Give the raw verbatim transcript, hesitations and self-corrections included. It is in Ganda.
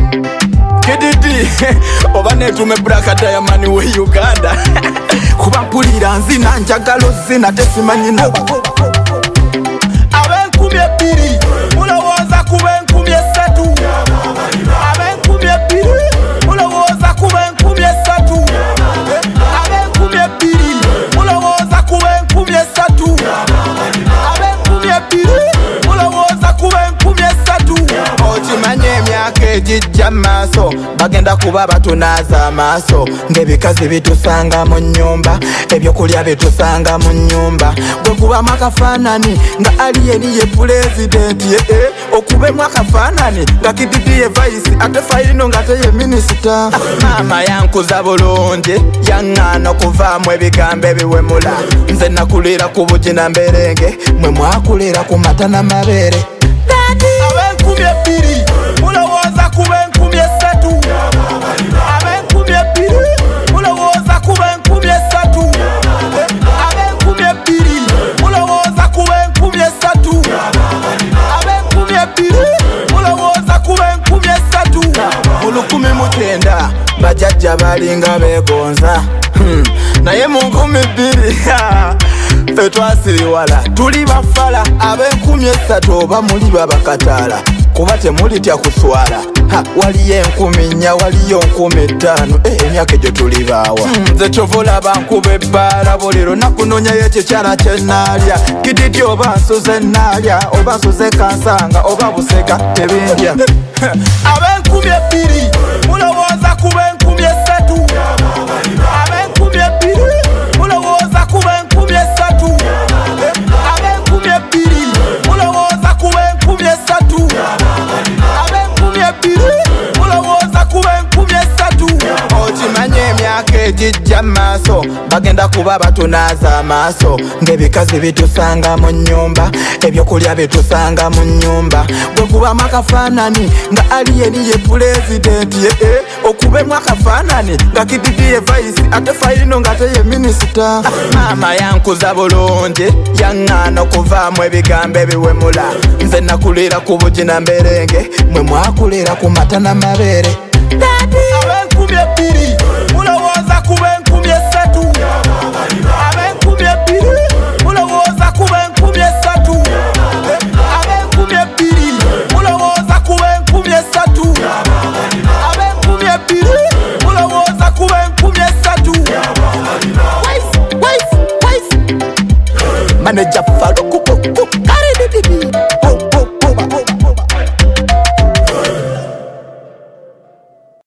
Kididi oba netume Black Diamond we Uganda kuba mpulira nzina njagalo zina tesimanyi nabo abenkumi ebbiri mulowooza kuba enkumi esatu abenkumi ebbiri mulowooza kuba enkumi esatu abenkumi ebbiri mulowooza kuba enkumi esatu abenkumi ebbiri mulowooza kuba enkumi esatu okimanye emyaka egijja maaso bagenda kuba batunaza amaaso ng'ebikazi bitusanga mu nnyumba ebyokulya bitusanga mu nnyumba bwe kubamu akafaanani nga aliyeni ye pulezidenti ee okubemu akafaanani nga Kididi ye vayisi ate Fayino nga te ye minisita maama yankuza bulungi yaŋŋaana okuvaamu ebigambo ebiwemula nze nakulira ku bugina mberenge mwe mwakulira ku mata n'amabeere abenkumi ebbiri mulowooza kuba enkumi esatu abenkumi ebbiri mulowooza kuba enkumi esatu abenkumi ebbiri mulowooza kuba enkumi esatu abenkumi ebbiri mulowooza kuba enkumi esatu mu lukumi mu kyenda bajjajja balinga beegonza naye mu nkumi bbiri ffe twasiriwala tuli bafala ab'enkumi esatu oba muli babakataala kuba temulitya kuswala waliyo enkumi nnya waliyo nkumi ttaano emyaka egyo tuli baawa nze kyovola bankuba ebbaala buli lunaku noonyayo ekikyala kye nnaalya Kididi oba nsuze nnaalya oba nsuze kansanga oba busega tebindya ab'enkumi ebbiri mulowooza kuba enkumi esatu ab'enkumi ebbiri mulowooza kuba enkumi esatu abenkumi ebbiri mulowooza kuba enkumi esatu abenkumi ebbiri mulowooza kuba enkumi esatu okimanye emyaka egijja maaso bagenda kuba batunaza amaaso ng'ebikazi bitusanga mu nnyumba ebyokulya bitusanga mu nnyumba bwe kubamu akafaanani nga aliyeni ye pulezidenti ee okubemu akafaanani nga Kididi ye vayisi ate Fayino nga te ye minisita maama yankuza bulungi yaŋŋaana okuvaamu ebigambo ebiwemula nze nakulira ku bugina mberenge mwe mwakulira ku mata n'amabeere abenkumi ebbiri